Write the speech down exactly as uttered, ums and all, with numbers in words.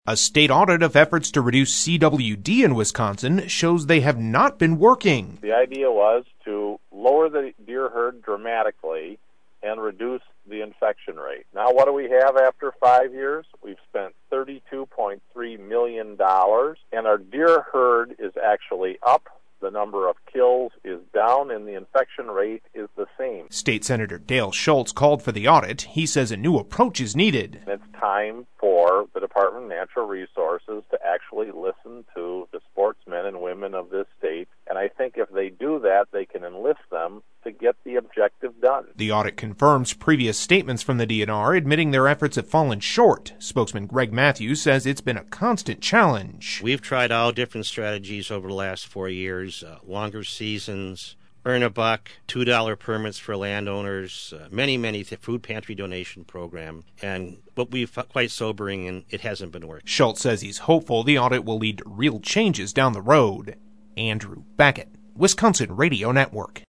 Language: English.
A state audit of efforts to reduce C W D in Wisconsin shows they have not been working. The idea was to lower the deer herd dramatically and reduce the infection rate. Now, what do we have after five years? We've spent thirty-two point three million dollars, and our deer herd is actually up. The number of kills is down, and the infection rate is the same. State Senator Dale Schultz called for the audit. He says a new approach is needed. It's time for the Department of Natural Resources to actually listen to the sportsmen and women of this state, and I think if they do that, they can enlist them to get the objective done. The audit confirms previous statements from the D N R admitting their efforts have fallen short. Spokesman Greg Matthews says it's been a constant challenge. We've tried all different strategies over the last four years, uh, longer seasons, earn a buck, two dollar permits for landowners, uh, many, many th- food pantry donation program, and what we've quite sobering, and it hasn't been working. Schultz says he's hopeful the audit will lead to real changes down the road. Andrew Beckett, Wisconsin Radio Network.